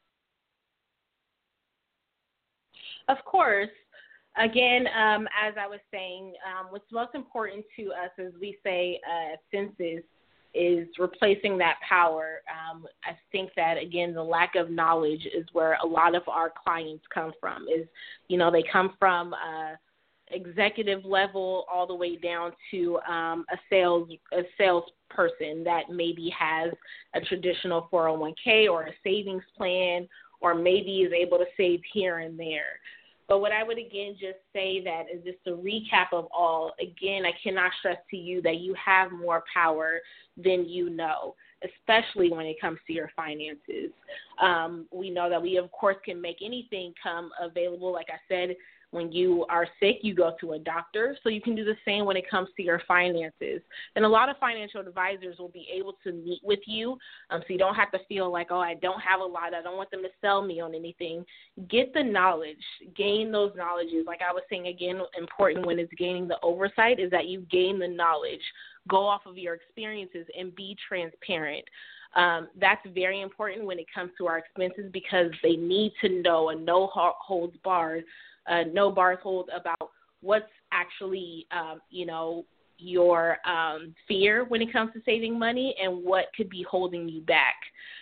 Of course. Again, um, as I was saying, um, what's most important to us, as we say, uh, senses, is replacing that power. Um, I think that, again, the lack of knowledge is where a lot of our clients come from. Is, you know, they come from uh, executive level all the way down to um, a sales a salesperson that maybe has a traditional four oh one k or a savings plan, or maybe is able to save here and there. But what I would, again, just say that is just a recap of all. Again, I cannot stress to you that you have more power than you know, especially when it comes to your finances. Um, we know that we, of course, can make anything come available. Like I said, when you are sick, you go to a doctor. So you can do the same when it comes to your finances. And a lot of financial advisors will be able to meet with you, um, so you don't have to feel like, oh, I don't have a lot. I don't want them to sell me on anything. Get the knowledge. Gain those knowledges. Like I was saying, again, important when it's gaining the oversight is that you gain the knowledge. Go off of your experiences and be transparent. Um, that's very important when it comes to our expenses, because they need to know a no holds barred Uh, no bars hold about what's actually, um, you know, your um, fear when it comes to saving money and what could be holding you back.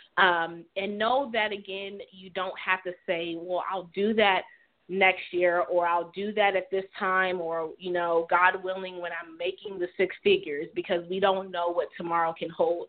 Um, and know that, again, you don't have to say, well, I'll do that next year, or I'll do that at this time, or, you know, God willing, when I'm making the six figures, because we don't know what tomorrow can hold.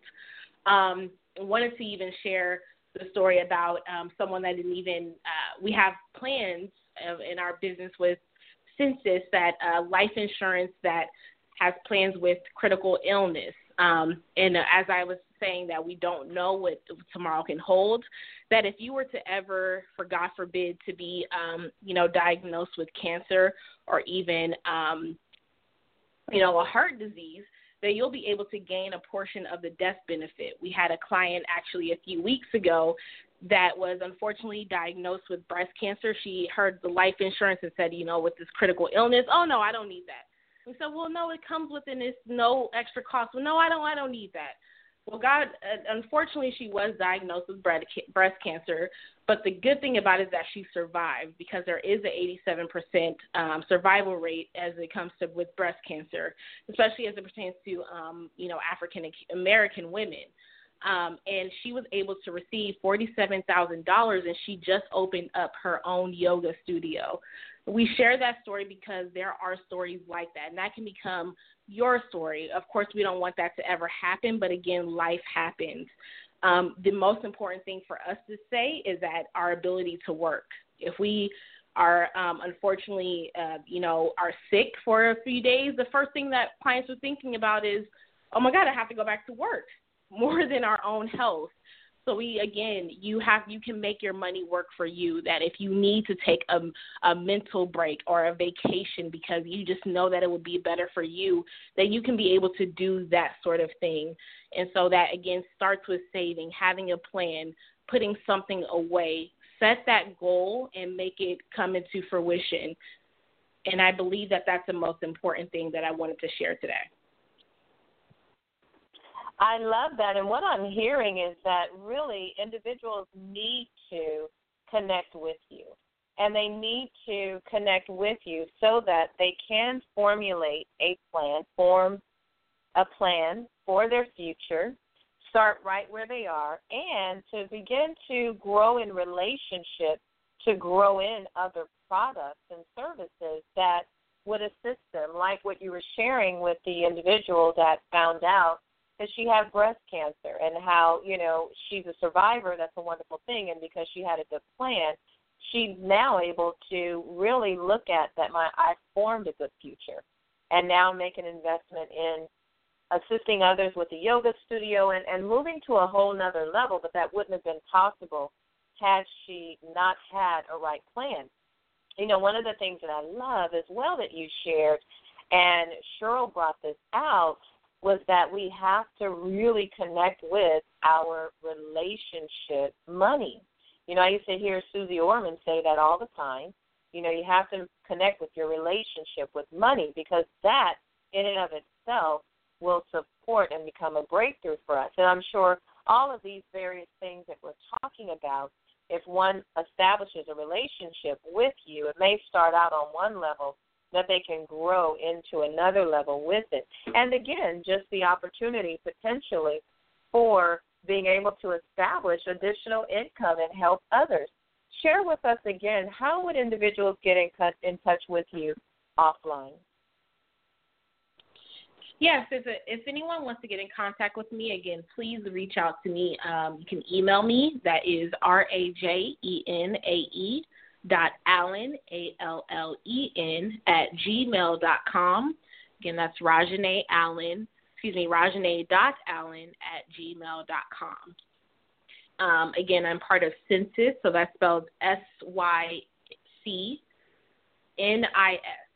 Um, I wanted to even share the story about um, someone that didn't even, uh, we have plans in our business with Census, that uh, life insurance that has plans with critical illness. Um, and as I was saying, that we don't know what tomorrow can hold, that if you were to ever, for God forbid, to be, um, you know, diagnosed with cancer, or even, um, you know, a heart disease, that you'll be able to gain a portion of the death benefit. We had a client actually a few weeks ago that was unfortunately diagnosed with breast cancer. She heard the life insurance and said, you know, with this critical illness, oh, no, I don't need that. We said, well, no, it comes with it. It's no extra cost. Well, no, I don't, I don't need that. Well, God, uh, unfortunately, she was diagnosed with breast cancer, but the good thing about it is that she survived, because there is an eighty-seven percent um, survival rate as it comes to with breast cancer, especially as it pertains to, um, you know, African American women. Um, and she was able to receive forty-seven thousand dollars, and she just opened up her own yoga studio. We share that story because there are stories like that, and that can become your story. Of course, we don't want that to ever happen, but again, life happens. Um, the most important thing for us to say is that our ability to work. If we are um, unfortunately, uh, you know, are sick for a few days, the first thing that clients are thinking about is, oh my God, I have to go back to work, more than our own health. So we, again, you have, you can make your money work for you, that if you need to take a, a mental break or a vacation because you just know that it would be better for you, that you can be able to do that sort of thing. And so that, again, starts with saving, having a plan, putting something away, set that goal and make it come into fruition. And I believe that that's the most important thing that I wanted to share today. I love that. And what I'm hearing is that really individuals need to connect with you. And they need to connect with you so that they can formulate a plan, form a plan for their future, start right where they are, and to begin to grow in relationship, to grow in other products and services that would assist them, like what you were sharing with the individual that found out that she had breast cancer, and how, you know, she's a survivor. That's a wonderful thing. And because she had a good plan, she's now able to really look at that, my, I formed a good future, and now make an investment in assisting others with the yoga studio and, and moving to a whole nother level, but that wouldn't have been possible had she not had a right plan. You know, one of the things that I love as well that you shared, and Cheryl brought this out, was that we have to really connect with our relationship money. You know, I used to hear Susie Orman say that all the time. You know, you have to connect with your relationship with money, because that in and of itself will support and become a breakthrough for us. And I'm sure all of these various things that we're talking about, if one establishes a relationship with you, it may start out on one level, that they can grow into another level with it. And again, just the opportunity potentially for being able to establish additional income and help others. Share with us again, how would individuals get in, cut, in touch with you offline? Yes, if, if anyone wants to get in contact with me, again, please reach out to me. Um, you can email me. That is R A J E N A E dot Allen, A L L E N, at gmail dot com. Again, that's Rajane Allen, excuse me, Rajane dot Allen at gmail dot com. Um, again, I'm part of Census, so that's spelled S Y C N I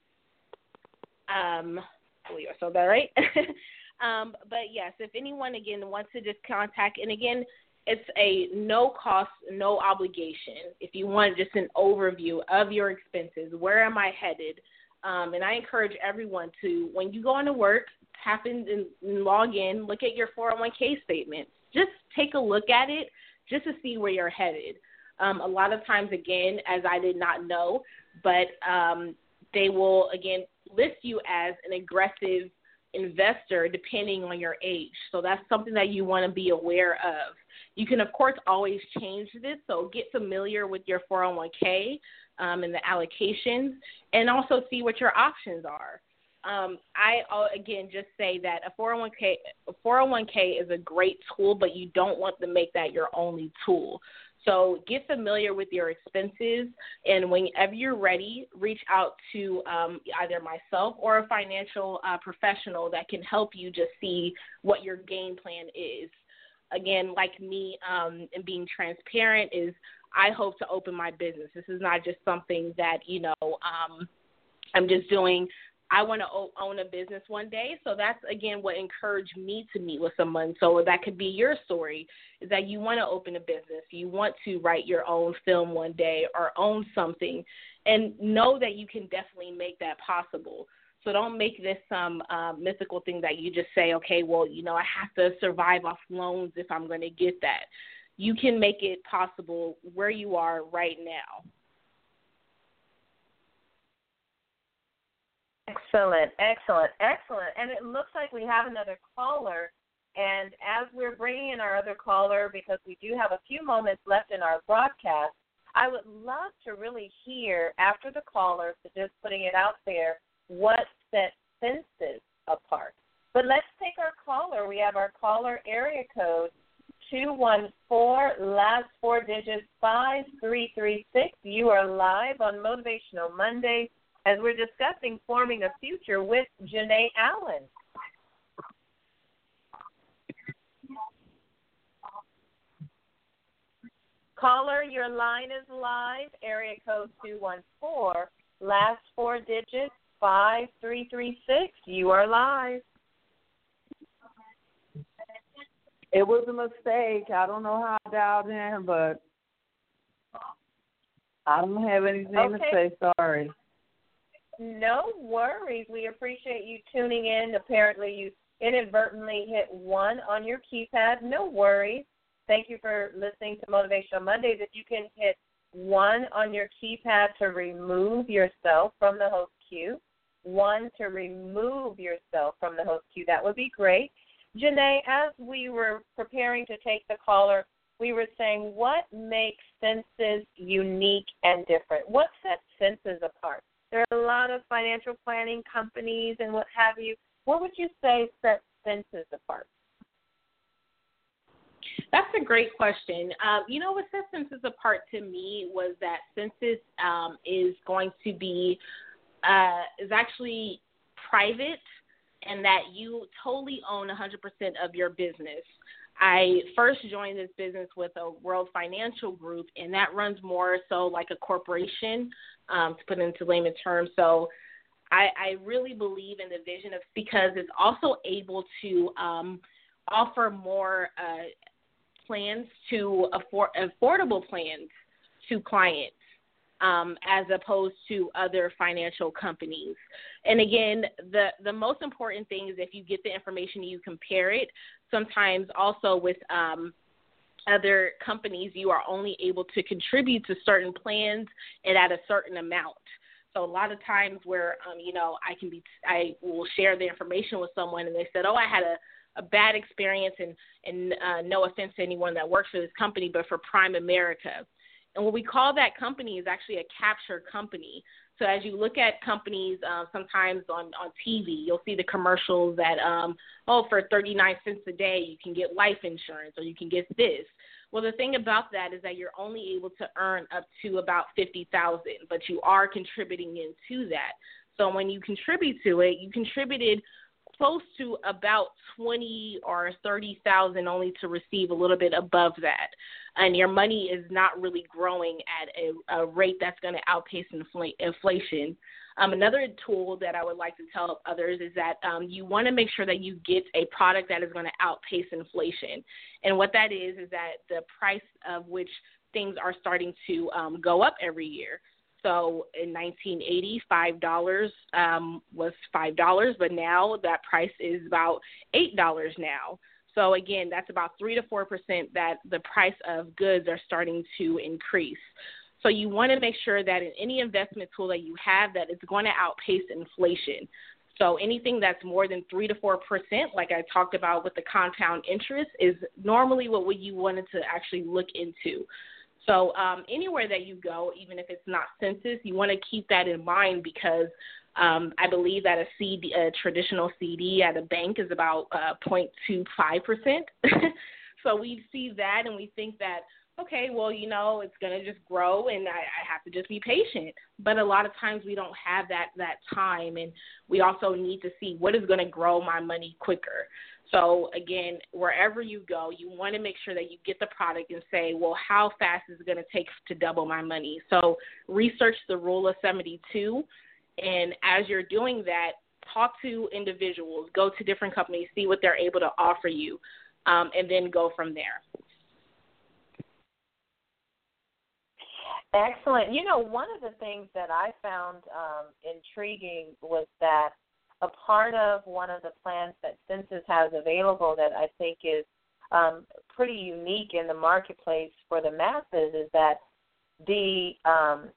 S. Um, I believe I spelled that right. um, but, yes, if anyone, again, wants to just contact, and, again, it's a no cost, no obligation. If you want just an overview of your expenses, where am I headed? Um, and I encourage everyone to, when you go into work, tap in and, and log in, look at your four oh one k statement. Just take a look at it just to see where you're headed. Um, a lot of times, again, as I did not know, but um, they will, again, list you as an aggressive investor depending on your age. So that's something that you want to be aware of. You can, of course, always change this, so get familiar with your four oh one k um, and the allocations, and also see what your options are. Um, I, again, just say that a four oh one k, a four oh one k is a great tool, but you don't want to make that your only tool. So get familiar with your expenses, and whenever you're ready, reach out to um, either myself or a financial uh, professional that can help you just see what your game plan is. Again, like me, um, and being transparent is I hope to open my business. This is not just something that, you know, um, I'm just doing. I want to own a business one day. So that's, again, what encouraged me to meet with someone. So that could be your story, is that you want to open a business. You want to write your own film one day or own something, and know that you can definitely make that possible. So don't make this some uh, mythical thing that you just say, okay, well, you know, I have to survive off loans if I'm going to get that. You can make it possible where you are right now. Excellent, excellent, excellent. And it looks like we have another caller. And as we're bringing in our other caller, because we do have a few moments left in our broadcast, I would love to really hear, after the caller, so just putting it out there, what sets Census apart. But let's take our caller. We have our caller area code two one four, last four digits, five three three six. You are live on Motivational Monday as we're discussing forming a future with Janae Allen. Caller, your line is live. Area code two one four, last four digits, five three three six. You are live. It was a mistake. I don't know how I dialed in, but I don't have anything okay. to say. Sorry. No worries. We appreciate you tuning in. Apparently you inadvertently hit one on your keypad. No worries. Thank you for listening to Motivational Mondays. If you can hit one on your keypad to remove yourself from the host queue, one to remove yourself from the host queue, that would be great. Janae, as we were preparing to take the caller, we were saying what makes Census unique and different? What sets Census apart? There are a lot of financial planning companies and what have you. What would you say sets Census apart? That's a great question. Um, you know, what sets Census apart to me was that Census um, is going to be, uh, is actually private, and that you totally own one hundred percent of your business. I first joined this business with a World Financial Group, and that runs more so like a corporation, um, to put it into layman terms. So I, I really believe in the vision of because it's also able to um, offer more uh, plans to afford, affordable plans to clients um, as opposed to other financial companies. And again, the, the most important thing is if you get the information, you compare it. Sometimes also with um, other companies, you are only able to contribute to certain plans and at a certain amount. So a lot of times where, um, you know, I can be, I will share the information with someone and they said, oh, I had a, a bad experience and, and uh, no offense to anyone that works for this company, but for Prime America. And what we call that company is actually a capture company. So as you look at companies, uh, sometimes on, on T V, you'll see the commercials that, um, oh, for thirty-nine cents a day, you can get life insurance or you can get this. Well, the thing about that is that you're only able to earn up to about fifty thousand dollars, but you are contributing into that. So when you contribute to it, you contributed close to about twenty or thirty thousand only to receive a little bit above that. And your money is not really growing at a, a rate that's going to outpace infl- inflation. Um, another tool that I would like to tell others is that um, you want to make sure that you get a product that is going to outpace inflation. And what that is is that the price of which things are starting to um, go up every year. So in nineteen eighty, five dollars um, was five dollars, but now that price is about eight dollars now. So again, that's about three to four percent that the price of goods are starting to increase. So you want to make sure that in any investment tool that you have that it's going to outpace inflation. So anything that's more than three to four percent, like I talked about with the compound interest, is normally what you wanted to actually look into. So um, anywhere that you go, even if it's not census, you want to keep that in mind because um, I believe that a, C D, a traditional C D at a bank is about uh, zero point two five percent. So we see that and we think that, okay, well, you know, it's going to just grow and I, I have to just be patient. But a lot of times we don't have that, that time, and we also need to see what is going to grow my money quicker. So, again, wherever you go, you want to make sure that you get the product and say, well, how fast is it going to take to double my money? So research the rule of seventy-two, and as you're doing that, talk to individuals, go to different companies, see what they're able to offer you, um, and then go from there. Excellent. You know, one of the things that I found um, intriguing was that a part of one of the plans that Census has available that I think is um, pretty unique in the marketplace for the masses is that the um,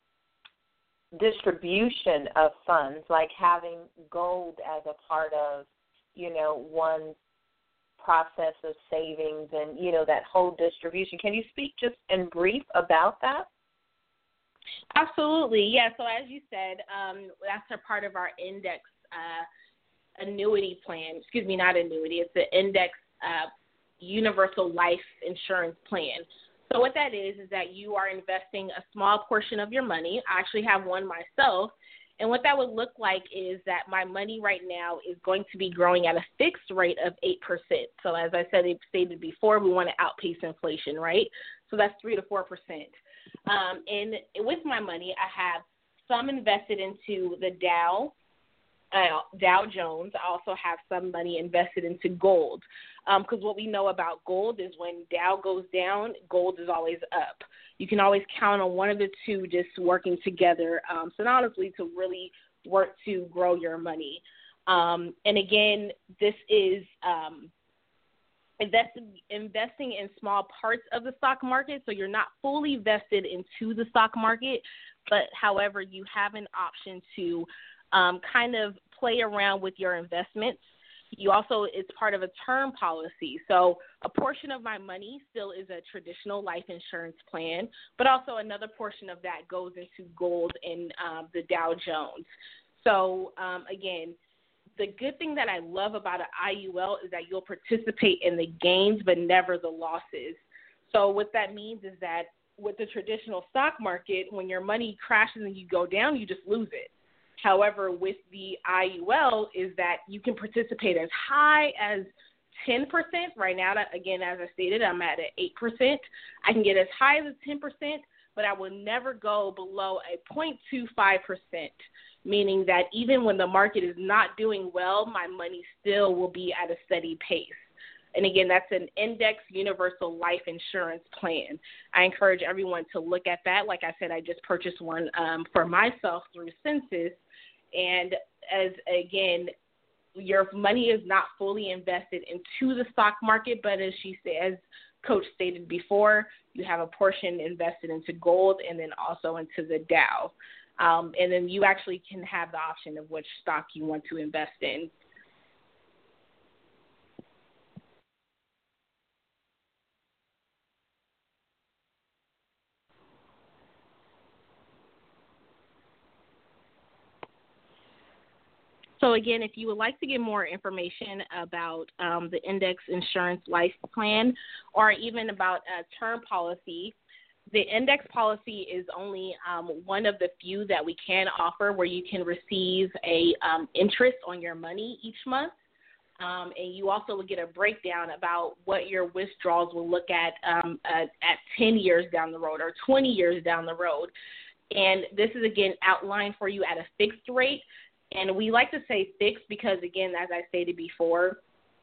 distribution of funds, like having gold as a part of, you know, one process of savings and, you know, that whole distribution. Can you speak just in brief about that? Absolutely. Yeah. So as you said, um, that's a part of our index uh, annuity plan. Excuse me, not annuity. It's the index uh, universal life insurance plan. So what that is is that you are investing a small portion of your money. I actually have one myself. And what that would look like is that my money right now is going to be growing at a fixed rate of eight percent. So as I said, it stated before, we want to outpace inflation, right? So that's three to four percent. Um, and with my money, I have some invested into the Dow, uh, Dow Jones. I also have some money invested into gold because um, what we know about gold is when Dow goes down, gold is always up. You can always count on one of the two just working together um, synonymously to really work to grow your money. Um, and again, this is um, investing, investing in small parts of the stock market, so you're not fully vested into the stock market, but however, you have an option to um, kind of play around with your investments. You also, it's part of a term policy. So a portion of my money still is a traditional life insurance plan, but also another portion of that goes into gold and um, the Dow Jones. So um, again, the good thing that I love about an I U L is that you'll participate in the gains but never the losses. So what that means is that with the traditional stock market, when your money crashes and you go down, you just lose it. However, with the I U L is that you can participate as high as ten percent. Right now, again, as I stated, I'm at an eight percent. I can get as high as ten percent, but I will never go below a zero point two five percent, meaning that even when the market is not doing well, my money still will be at a steady pace. And again, that's an index universal life insurance plan. I encourage everyone to look at that. Like I said, I just purchased one um, for myself through Census. And as again, your money is not fully invested into the stock market, but as she said, as Coach stated before, you have a portion invested into gold and then also into the Dow. Um, and then you actually can have the option of which stock you want to invest in. So, again, if you would like to get more information about um, the Index Insurance Life Plan or even about a term policy, the Index policy is only um, one of the few that we can offer where you can receive a um, interest on your money each month. Um, and you also will get a breakdown about what your withdrawals will look at, um, at at ten years down the road or twenty years down the road. And this is, again, outlined for you at a fixed rate. And we like to say fixed because, again, as I stated before,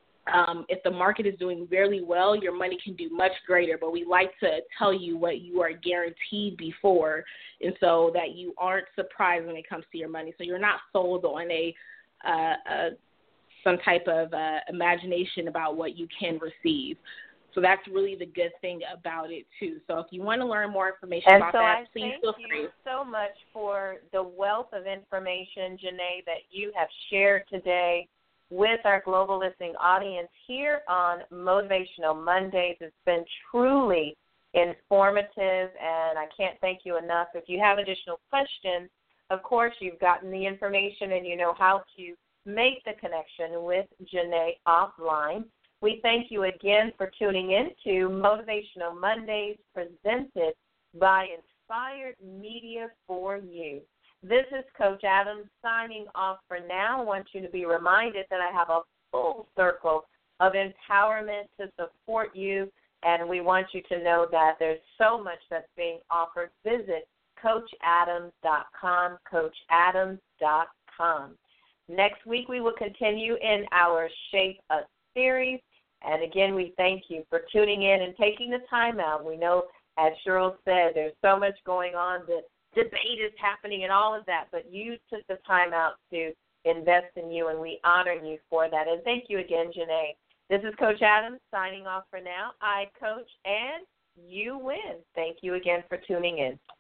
um, if the market is doing really well, your money can do much greater. But we like to tell you what you are guaranteed before, and so that you aren't surprised when it comes to your money. So you're not sold on a, uh, a some type of uh, imagination about what you can receive. So that's really the good thing about it, too. So if you want to learn more information and about so that, I please thank feel free. you so much for the wealth of information, Janae, that you have shared today with our global listening audience here on Motivational Mondays. It's been truly informative, and I can't thank you enough. If you have additional questions, of course, you've gotten the information and you know how to make the connection with Janae offline. We thank you again for tuning in to Motivational Mondays presented by Inspired Media for You. This is Coach Adams signing off for now. I want you to be reminded that I have a full circle of empowerment to support you, and we want you to know that there's so much that's being offered. Visit coach adams dot com, coach adams dot com. Next week we will continue in our Shape Up series. And again, we thank you for tuning in and taking the time out. We know, as Cheryl said, there's so much going on. The debate is happening and all of that, but you took the time out to invest in you, and we honor you for that. And thank you again, Janae. This is Coach Adams signing off for now. I coach and you win. Thank you again for tuning in.